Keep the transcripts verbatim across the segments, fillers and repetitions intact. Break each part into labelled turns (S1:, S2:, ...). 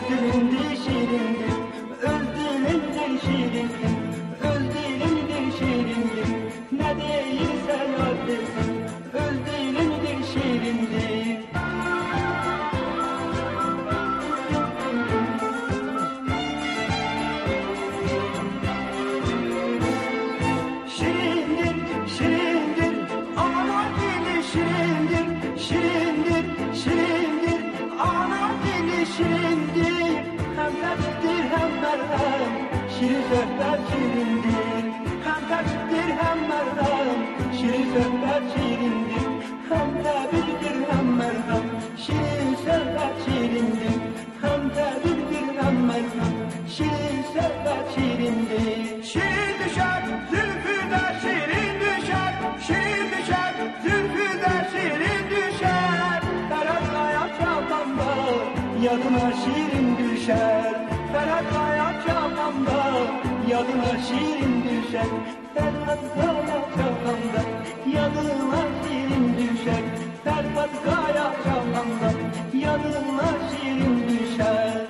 S1: dilimdir şirindir, öz dilimdir şirindir, öz dilimdir şirindir. Ne değilse yar desin, öz dilimdir şirindir. Şirindir, şirindir, ana dili şirindir, şirindir, şirindir, ana dili şirindir. Hem tertiptir hem merhem, şirin sözler şirindir. Hem tertiptir hem merhem, şirin sözler şirindir. Hem tertiptir hem merhem, şirin sözler şirindir. Hem tertiptir hem merhem, şirin sözler şirindir. Şirin düşer, zülfü de şirin düşer, şirin düşer, zülfü de şirin düşer. Ferhat Kaya çapanda, yadıma şirin düşer. Ferhat Kaya çapanda, yadıma şirin düşer. Ferhat Kaya çapanda, yadıma şirin düşer. Ferhat Kaya çapanda, yadıma şirin düşer.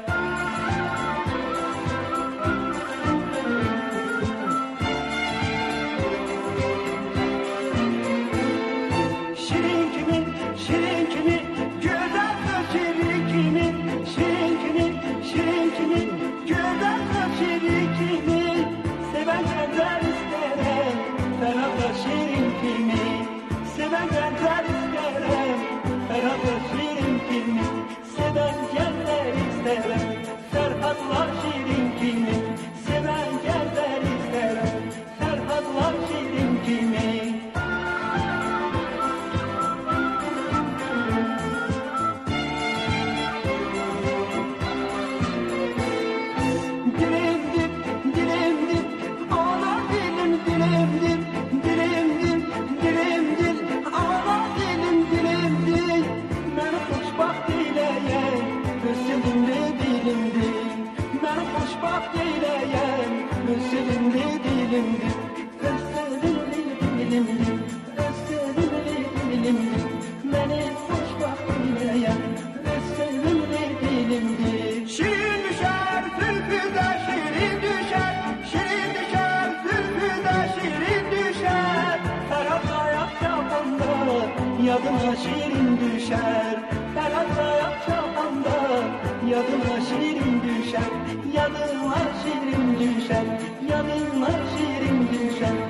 S1: Şirin kimin, şirin kimin, güzel kız şirin kimin, şirin kimin, şirin kimin, güzel kız şirin kimin. Seven gençler isterim, Ferhat'la şirin kimin. Seven gençler isterim, Ferhat'la şirin kimin. Seven gençler isterim, Ferhat'la şirin kimin. Seven gençler isterim, Ferhat'la şirin kimin. Dilimdir, dilimdir, ana dilim dilimdir, dilimdir, dilimdir, ana dilim dilimdir. Beni xoşbaxt eyləyən, öz dilimli dilimdir. Beni xoşbaxt eyləyən, öz dilimli dilimdir. Öz dilimli dilimdir, öz dilimli dilimdir. Beni xoşbaxt eyləyən, öz dilimli dilimdir. Şirin düşer, zülfü de şirin düşer, şirin düşer, zülfü de şirin düşer. Ferhat Kaya çapanda, yadıma şirin düşer. Ferhat Kaya çapanda, yadıma şirin düşer. Yadıma şirin düşer, yadıma şirin düşer.